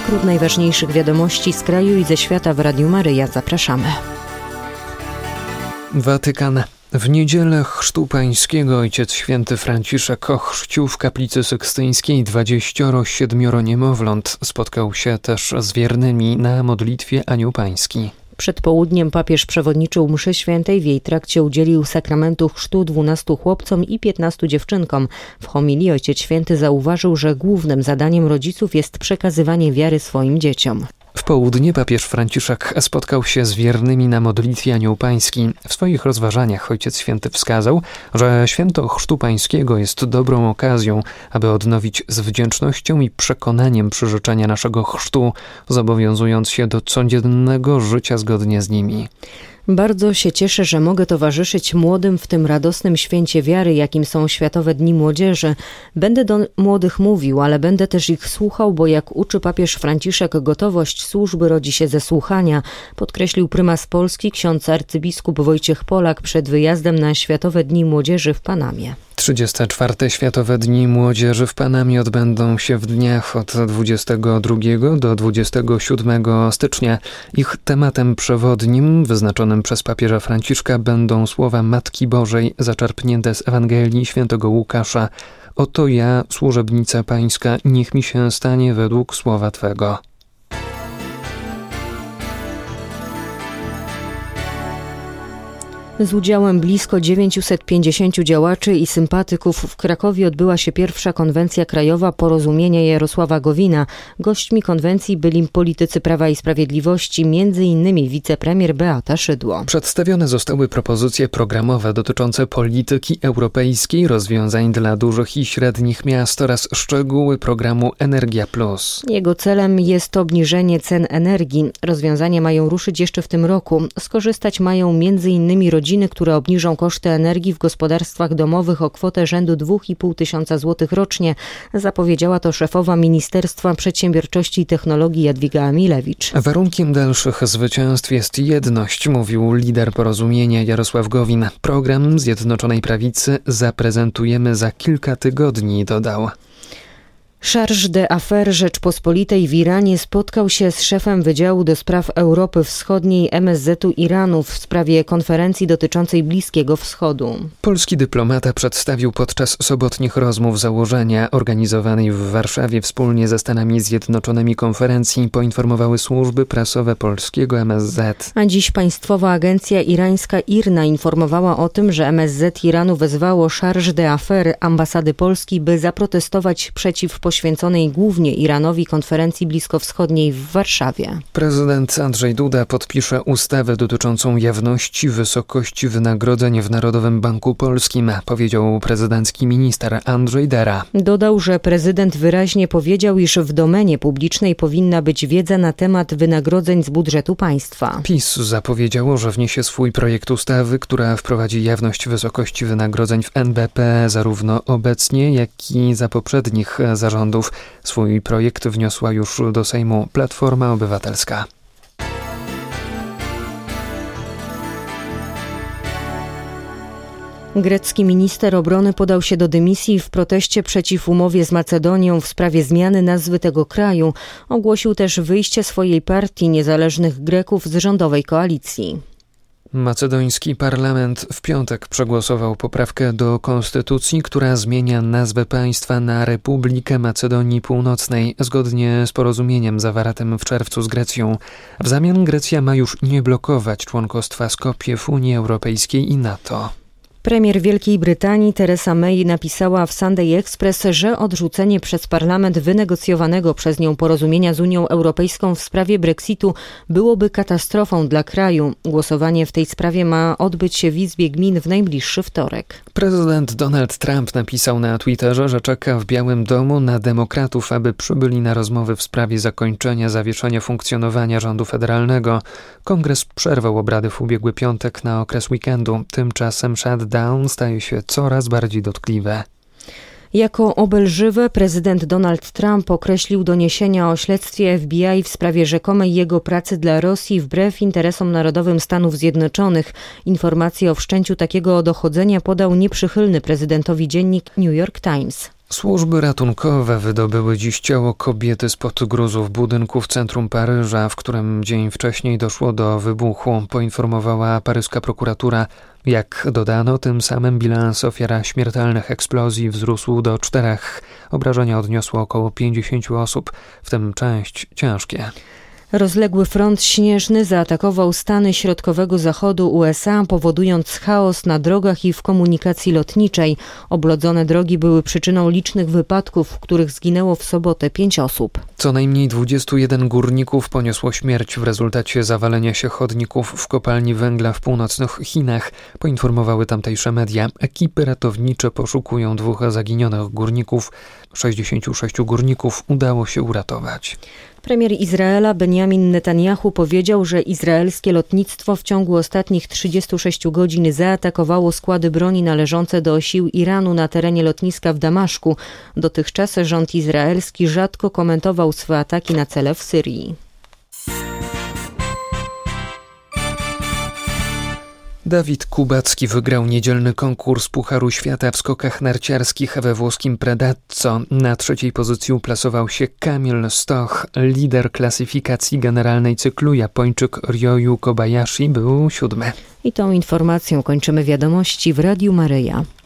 skrót najważniejszych wiadomości z kraju i ze świata w Radiu Maryja. Zapraszamy. Watykan. W niedzielę chrztu pańskiego Ojciec Święty Franciszek ochrzcił w kaplicy sykstyńskiej 27 niemowląt. Spotkał się też z wiernymi na modlitwie Anioł Pański. Przed południem papież przewodniczył mszy świętej. W jej trakcie udzielił sakramentu chrztu 12 chłopcom i 15 dziewczynkom. W homilii Ojciec Święty zauważył, że głównym zadaniem rodziców jest przekazywanie wiary swoim dzieciom. W południe papież Franciszek spotkał się z wiernymi na modlitwie Anioł Pański. W swoich rozważaniach Ojciec Święty wskazał, że święto chrztu pańskiego jest dobrą okazją, aby odnowić z wdzięcznością i przekonaniem przyrzeczenia naszego chrztu, zobowiązując się do codziennego życia zgodnie z nimi. Bardzo się cieszę, że mogę towarzyszyć młodym w tym radosnym święcie wiary, jakim są Światowe Dni Młodzieży. Będę do młodych mówił, ale będę też ich słuchał, bo jak uczy papież Franciszek, gotowość służby rodzi się ze słuchania, podkreślił prymas Polski, ksiądz arcybiskup Wojciech Polak przed wyjazdem na Światowe Dni Młodzieży w Panamie. 34. Światowe Dni Młodzieży w Panamie odbędą się w dniach od 22 do 27 stycznia. Ich tematem przewodnim, wyznaczonym przez papieża Franciszka, będą słowa Matki Bożej zaczerpnięte z Ewangelii Świętego Łukasza. Oto ja, służebnica pańska, niech mi się stanie według słowa Twego. Z udziałem blisko 950 działaczy i sympatyków w Krakowie odbyła się pierwsza konwencja krajowa Porozumienia Jarosława Gowina. Gośćmi konwencji byli politycy Prawa i Sprawiedliwości, m.in. wicepremier Beata Szydło. Przedstawione zostały propozycje programowe dotyczące polityki europejskiej, rozwiązań dla dużych i średnich miast oraz szczegóły programu Energia Plus. Jego celem jest obniżenie cen energii. Rozwiązania mają ruszyć jeszcze w tym roku. Skorzystać mają m.in. rodziny, które obniżą koszty energii w gospodarstwach domowych o kwotę rzędu 2,5 tysiąca złotych rocznie. Zapowiedziała to szefowa Ministerstwa Przedsiębiorczości i Technologii Jadwiga Amilewicz. Warunkiem dalszych zwycięstw jest jedność, mówił lider Porozumienia Jarosław Gowin. Program Zjednoczonej Prawicy zaprezentujemy za kilka tygodni, dodał. Chargé d'Affaires Rzeczpospolitej w Iranie spotkał się z szefem Wydziału do Spraw Europy Wschodniej MSZ-u Iranu w sprawie konferencji dotyczącej Bliskiego Wschodu. Polski dyplomata przedstawił podczas sobotnich rozmów założenia organizowanej w Warszawie wspólnie ze Stanami Zjednoczonymi konferencji, poinformowały służby prasowe polskiego MSZ. A dziś państwowa agencja irańska IRNA informowała o tym, że MSZ Iranu wezwało Chargé d'Affaires ambasady Polski, by zaprotestować przeciw poświęconej głównie Iranowi konferencji bliskowschodniej w Warszawie. Prezydent Andrzej Duda podpisze ustawę dotyczącą jawności wysokości wynagrodzeń w Narodowym Banku Polskim, powiedział prezydencki minister Andrzej Dera. Dodał, że prezydent wyraźnie powiedział, iż w domenie publicznej powinna być wiedza na temat wynagrodzeń z budżetu państwa. PiS zapowiedziało, że wniesie swój projekt ustawy, która wprowadzi jawność wysokości wynagrodzeń w NBP zarówno obecnie, jak i za poprzednich zarządów. Swój projekt wniosła już do Sejmu Platforma Obywatelska. Grecki minister obrony podał się do dymisji w proteście przeciw umowie z Macedonią w sprawie zmiany nazwy tego kraju. Ogłosił też wyjście swojej partii Niezależnych Greków z rządowej koalicji. Macedoński parlament w piątek przegłosował poprawkę do konstytucji, która zmienia nazwę państwa na Republikę Macedonii Północnej, zgodnie z porozumieniem zawartym w czerwcu z Grecją. W zamian Grecja ma już nie blokować członkostwa Skopje w Unii Europejskiej i NATO. Premier Wielkiej Brytanii Theresa May napisała w Sunday Express, że odrzucenie przez parlament wynegocjowanego przez nią porozumienia z Unią Europejską w sprawie Brexitu byłoby katastrofą dla kraju. Głosowanie w tej sprawie ma odbyć się w Izbie Gmin w najbliższy wtorek. Prezydent Donald Trump napisał na Twitterze, że czeka w Białym Domu na demokratów, aby przybyli na rozmowy w sprawie zakończenia zawieszenia funkcjonowania rządu federalnego. Kongres przerwał obrady w ubiegły piątek na okres weekendu. Tymczasem shutdown staje się coraz bardziej dotkliwe. Jako obelżywe prezydent Donald Trump określił doniesienia o śledztwie FBI w sprawie rzekomej jego pracy dla Rosji wbrew interesom narodowym Stanów Zjednoczonych. Informacje o wszczęciu takiego dochodzenia podał nieprzychylny prezydentowi dziennik New York Times. Służby ratunkowe wydobyły dziś ciało kobiety spod gruzów budynku w centrum Paryża, w którym dzień wcześniej doszło do wybuchu, poinformowała paryska prokuratura. Jak dodano, tym samym bilans ofiar śmiertelnych eksplozji wzrósł do 4. Obrażenia odniosło około 50 osób, w tym część ciężkie. Rozległy front śnieżny zaatakował stany środkowego zachodu USA, powodując chaos na drogach i w komunikacji lotniczej. Oblodzone drogi były przyczyną licznych wypadków, w których zginęło w sobotę 5 osób. Co najmniej 21 górników poniosło śmierć w rezultacie zawalenia się chodników w kopalni węgla w północnych Chinach, poinformowały tamtejsze media. Ekipy ratownicze poszukują 2 zaginionych górników. 66 górników udało się uratować. Premier Izraela Benjamin Netanyahu powiedział, że izraelskie lotnictwo w ciągu ostatnich 36 godzin zaatakowało składy broni należące do sił Iranu na terenie lotniska w Damaszku. Dotychczas rząd izraelski rzadko komentował swe ataki na cele w Syrii. Dawid Kubacki wygrał niedzielny konkurs Pucharu Świata w skokach narciarskich we włoskim Predazzo. Na 3. pozycji uplasował się Kamil Stoch, lider klasyfikacji generalnej cyklu. Japończyk Ryoyu Kobayashi był 7. I tą informacją kończymy wiadomości w Radiu Maryja.